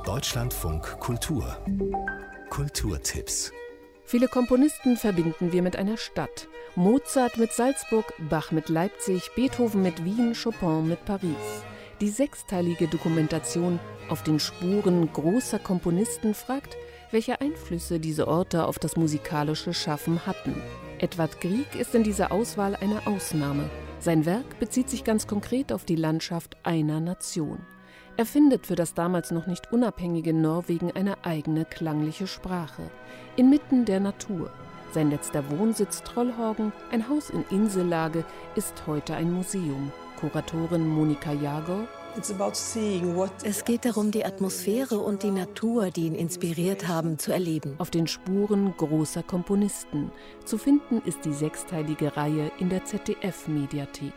Deutschlandfunk Kultur. Kulturtipps. Viele Komponisten verbinden wir mit einer Stadt. Mozart mit Salzburg, Bach mit Leipzig, Beethoven mit Wien, Chopin mit Paris. Die sechsteilige Dokumentation Auf den Spuren großer Komponisten fragt, welche Einflüsse diese Orte auf das musikalische Schaffen hatten. Edvard Grieg ist in dieser Auswahl eine Ausnahme. Sein Werk bezieht sich ganz konkret auf die Landschaft einer Nation. Er findet für das damals noch nicht unabhängige Norwegen eine eigene klangliche Sprache. Inmitten der Natur. Sein letzter Wohnsitz Trollhaugen, ein Haus in Insellage, ist heute ein Museum. Kuratorin Monika Jagor: Es geht darum, die Atmosphäre und die Natur, die ihn inspiriert haben, zu erleben. Auf den Spuren großer Komponisten. Zu finden ist die sechsteilige Reihe in der ZDF-Mediathek.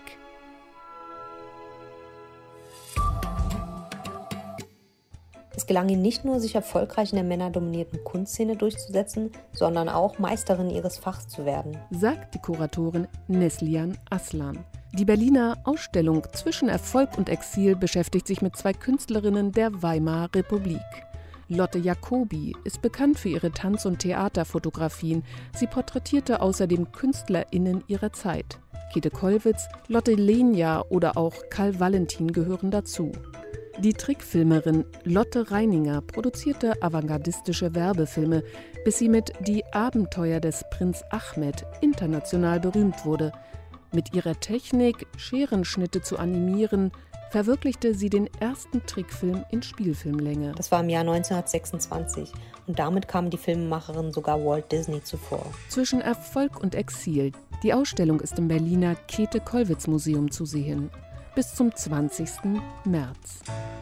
Es gelang ihnen nicht nur, sich erfolgreich in der männerdominierten Kunstszene durchzusetzen, sondern auch Meisterin ihres Fachs zu werden, sagt die Kuratorin Neslihan Aslan. Die Berliner Ausstellung Zwischen Erfolg und Exil beschäftigt sich mit zwei Künstlerinnen der Weimarer Republik. Lotte Jacobi ist bekannt für ihre Tanz- und Theaterfotografien. Sie porträtierte außerdem KünstlerInnen ihrer Zeit. Käthe Kollwitz, Lotte Lenya oder auch Karl Valentin gehören dazu. Die Trickfilmerin Lotte Reininger produzierte avantgardistische Werbefilme, bis sie mit Die Abenteuer des Prinz Ahmed international berühmt wurde. Mit ihrer Technik, Scherenschnitte zu animieren, verwirklichte sie den ersten Trickfilm in Spielfilmlänge. Das war im Jahr 1926 und damit kam die Filmemacherin sogar Walt Disney zuvor. Zwischen Erfolg und Exil. Die Ausstellung ist im Berliner Käthe-Kollwitz-Museum zu sehen. Bis zum 20. März.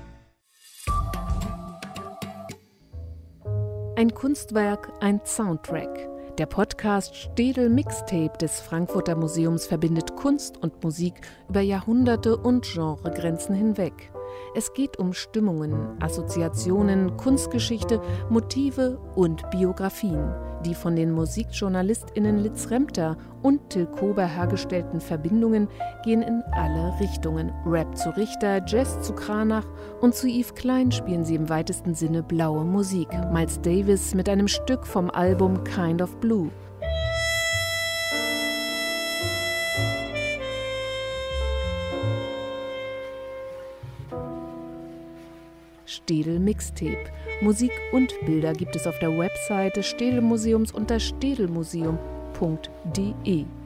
Ein Kunstwerk, ein Soundtrack. Der Podcast Städel Mixtape des Frankfurter Museums verbindet Kunst und Musik über Jahrhunderte und Genregrenzen hinweg. Es geht um Stimmungen, Assoziationen, Kunstgeschichte, Motive und Biografien. Die von den MusikjournalistInnen Litz Remter und Till Kober hergestellten Verbindungen gehen in alle Richtungen. Rap zu Richter, Jazz zu Cranach und zu Yves Klein spielen sie im weitesten Sinne blaue Musik. Miles Davis mit einem Stück vom Album Kind of Blue. Städel Mixtape. Musik und Bilder gibt es auf der Webseite Städel Museums unter städelmuseum.de.